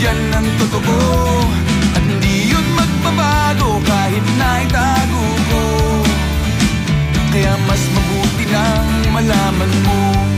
yan ang totoo. At hindi yun magbabago kahit na itago ko. Kaya mas mabuti nang malaman mo.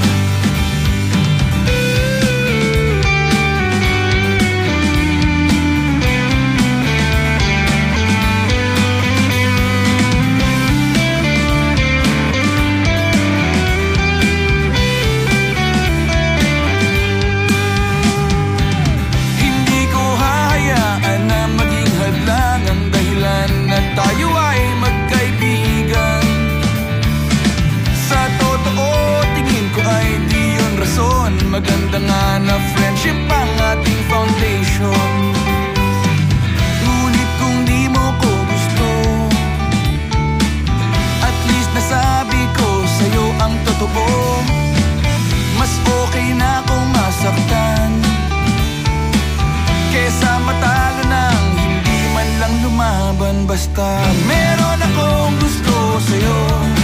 Tayo ay magkaibigan. Sa totoo, tingin ko ay di yun rason. Maganda nga na friendship ang ating foundation. Ngunit kung di mo ko gusto, at least nasabi ko sa'yo ang totoo. Mas okay na kung masaktan kesa matalo ng lang lumaban. Basta meron akong gusto sa'yo.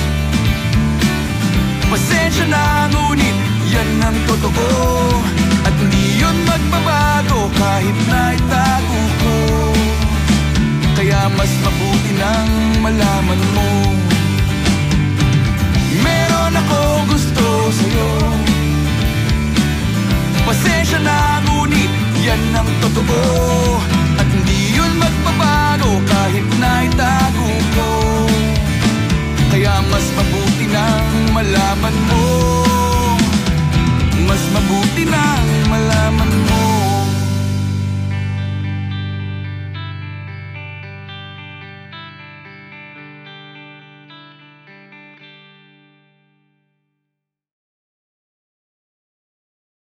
Pasensya na, ngunit yan ang totoo. At hindi yun magbabago kahit na itago ko. Kaya mas mabuti nang malaman mo. Meron akong gusto sa'yo. Pasensya na, ngunit yan ang totoo. At hindi yun magbabago kahit na itago ko. Kaya mas mabuti nang malaman mo. Mas mabuti na